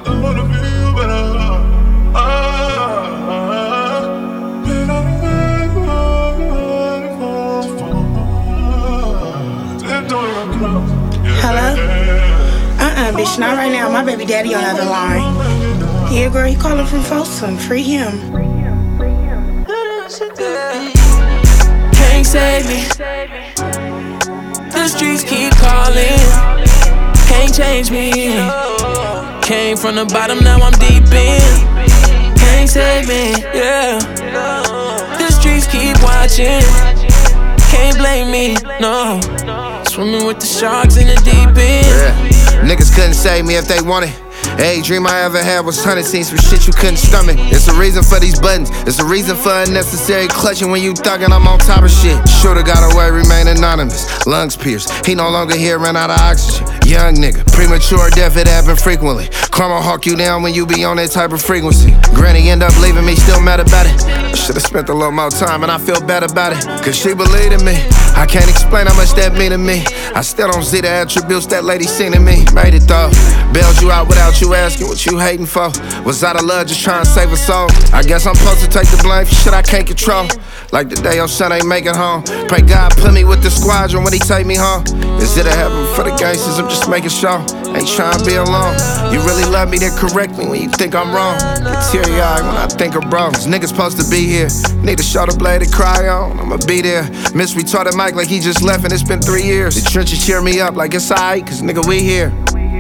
don't wanna feel better. Hello? Bitch, not right now. My baby daddy on the other line. Yeah, girl, he calling from Folsom. Free him. Can't save me. The streets keep calling. Can't change me. Came from the bottom, now I'm deep in. Can't save me, yeah. The streets keep watching. Can't blame me, no. Swimming with the sharks in the deep end. Yeah. Niggas couldn't save me if they wanted. Every dream I ever had was hunted, seen some shit you couldn't stomach. It's a reason for these buttons, it's a reason for unnecessary clutching. When you thuggin', I'm on top of shit. Should've got away, remain anonymous. Lungs pierced, he no longer here, ran out of oxygen. Young nigga, premature death, it happen frequently. Karma hawk you down when you be on that type of frequency. Granny end up leaving me, still mad about it. I should've spent a little more time and I feel bad about it. Cause she believed in me, I can't explain how much that mean to me. I still don't see the attributes that lady seen in me. Made it though, bailed you out without you asking what you hating for. Was out of love just trying to save a soul. I guess I'm supposed to take the blame for shit I can't control. Like the day your son ain't make it home. Pray God put me with the squadron when he take me home. Is it a heaven for the gangsters? I'm just making sure. Ain't trying to be alone. You really love me, then correct me when you think I'm wrong. Get teary-eyed when I think of bro. This nigga's supposed to be here. Need a shoulder blade to cry on. I'ma be there. Miss retarded Mike like he just left and it's been 3 years. The trenches cheer me up like it's alright, cause nigga we here.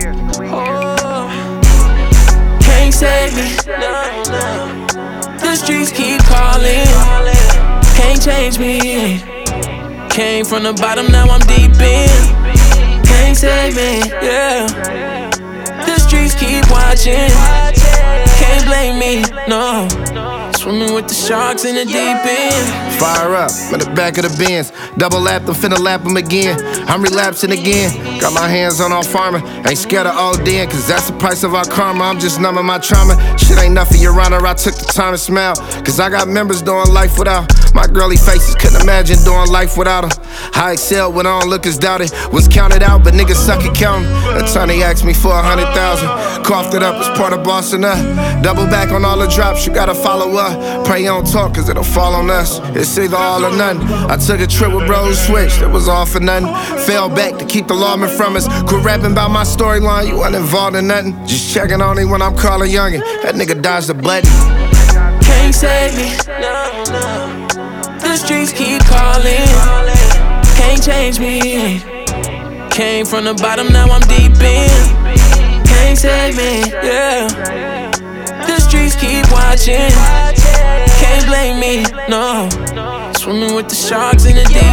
Can't save me. The streets keep calling. Can't change me. Came from the bottom, now I'm deep in. Can't save me, yeah. The streets keep watching. Can't blame me, no. Swimming with the sharks in the deep end. Fire up, in the back of the Benz. Double lap, I'm finna lap him again. I'm relapsing again. Got my hands on all farming. Ain't scared of ODing, cause that's the price of our karma. I'm just numbing my trauma. Shit ain't nothing, your honor. I took the time to smile. Cause I got members doing life without. My girly faces couldn't imagine doing life without her. I excelled when on lookers doubted. Was counted out, but niggas suck at counting. Attorney asked me for 100,000. Coughed it up as part of bossing up. Double back on all the drops, you gotta follow up. Pray you don't talk, cause it'll fall on us. It's either all or none. I took a trip with bros, switched, it was all for nothing. Fell back to keep the lawman from us. Quit rapping about my storyline, you wasn't involved in nothing. Just checking on him when I'm calling youngin'. That nigga dodged the button. Can't save me, no. The streets keep calling. Can't change me. Came from the bottom, now I'm deep in. Can't save me, yeah. The streets keep watching. Can't blame me, no. Swimming with the sharks in the deep